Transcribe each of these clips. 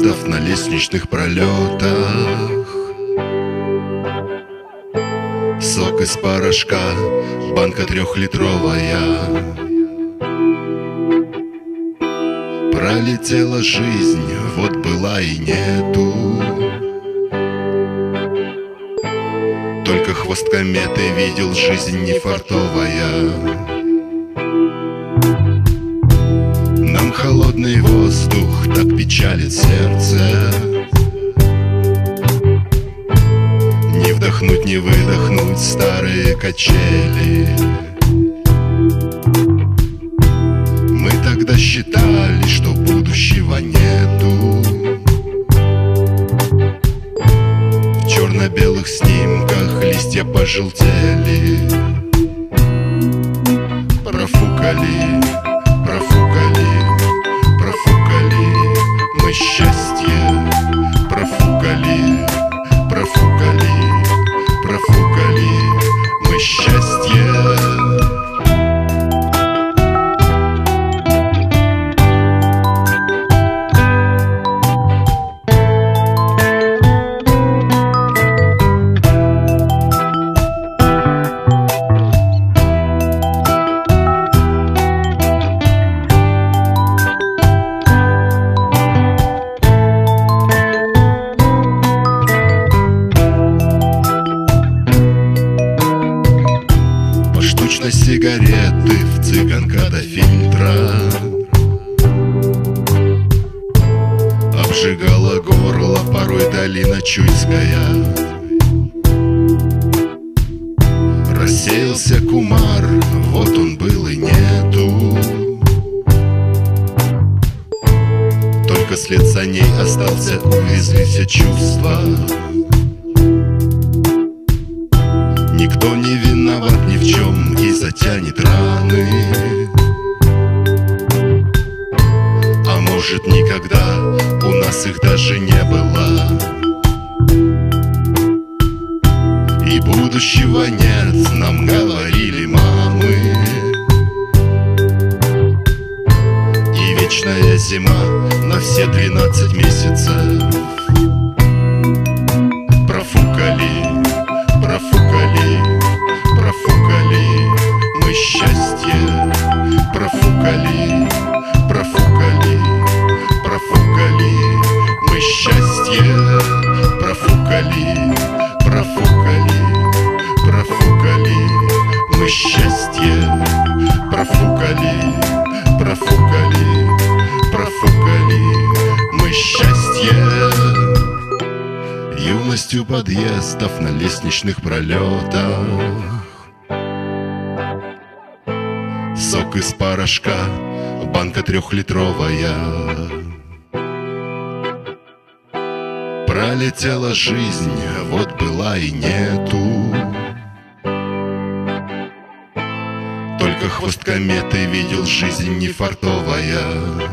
подъездов, на лестничных пролетах. Сок из порошка, банка 3-литровая. Пролетела жизнь, вот была и нету. Только хвост кометы видел, жизнь не фартовая. Нам холодный воздух так печалит сердце. Не вдохнуть, не выдохнуть старые качели. Мы тогда считали, что будущего нету. В черно-белых снимках листья пожелтели. Профукали, профукали, профукали мы счастье. Профукали, профукали, профукали мы счастье. Сигареты в цыганка до фильтра обжигала горло, порой долина Чуйская. Рассеялся кумар, вот он был и нету. Только след саней остался, увезли все чувства. Никто не виноват ни в чем и затянет раны. А может, никогда у нас их даже не было. И будущего нет, нам говорили мамы. И вечная зима на все 12 месяцев. Профукали, профукали, профукали мы счастье. Профукали, профукали, профукали мы счастье. Профукали, профукали, профукали мы счастье. Профукали, профукали, профукали мы счастье. Юностью подъездов, на лестничных пролетах. Сок из порошка, банка 3-литровая. Пролетела жизнь, вот была и нету. Только хвост кометы видел, жизнь не фартовая.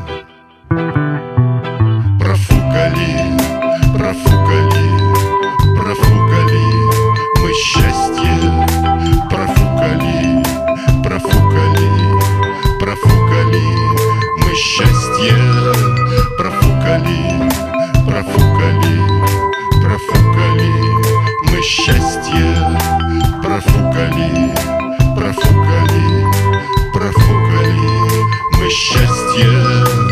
Профукали, профукали, профукали мы счастье. Профукали, профукали, профукали мы счастье. Профукали, профукали, профукали мы счастье. Профукали, профукали, профукали мы счастье.